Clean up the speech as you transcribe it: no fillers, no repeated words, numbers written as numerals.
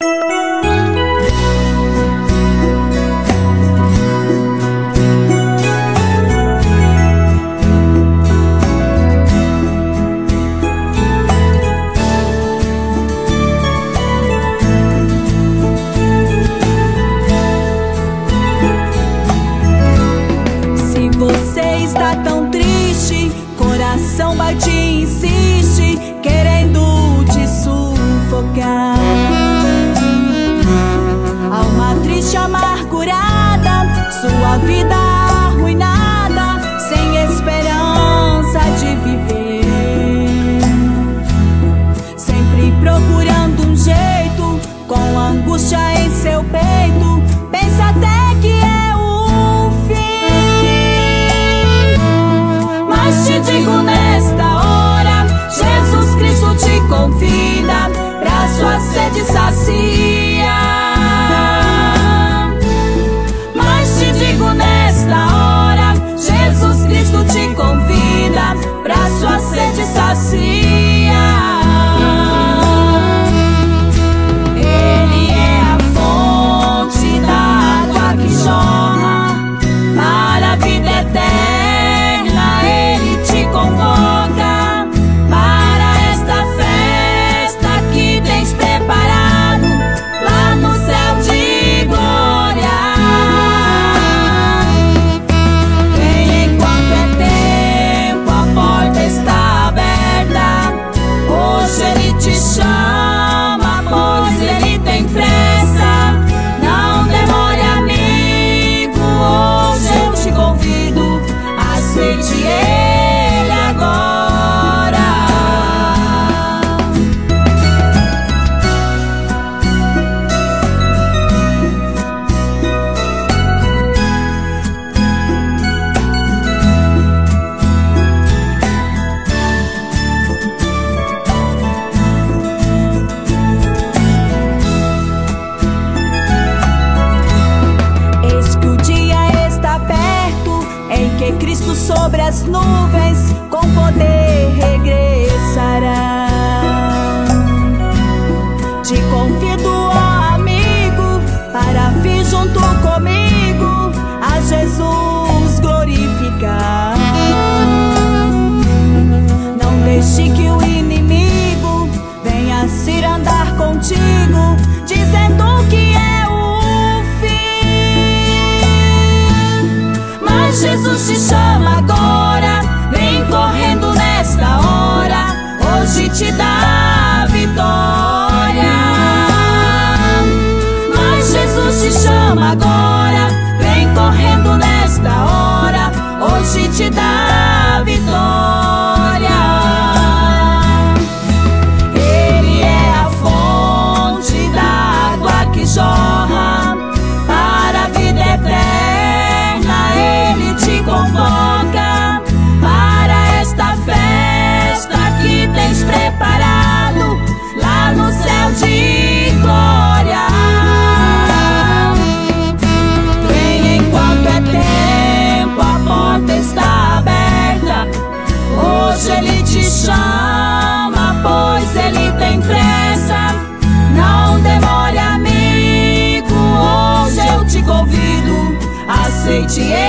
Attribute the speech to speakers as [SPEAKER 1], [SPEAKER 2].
[SPEAKER 1] Está tão triste, coração bate e insiste, querendo te sufocar. Alma triste, amargurada, sua vida arruinada, sem esperança de viver. Sempre procurando um jeito, com angústia em seu peito, pensa até que é o fim. Mas te digo nesta hora, Jesus Cristo te convida pra sua sede sacia. Mas te digo nesta hora, Jesus Cristo te convida pra sua sede sacia. Ele é a fonte da água que jorra para a vida eterna. Convoca para esta festa que tens preparado lá no céu de glória. Vem enquanto é tempo, a porta está aberta. Hoje Ele te chama, pois Ele tem pressa. Não demore, amigo, hoje eu te convido, aceite Ele. Cristo sobre as nuvens com poder regressará. Te convido, ó amigo, para vir junto comigo a Jesus glorificar. Não deixe que o inimigo venha se andar contigo, dizendo que é o fim. Mas Jesus te chama agora, vem correndo nesta hora, hoje te dá a vitória. Mas Jesus te chama agora, vem correndo nesta hora, hoje te dá a vitória. Ele é a fonte da água que jorra para a vida eterna. Ele te convoca para esta festa que tens preparado lá no céu de glória. Vem enquanto é tempo, a porta está aberta. Hoje Ele te chama, pois Ele tem pressa. Não demore, amigo, hoje eu te convido, aceite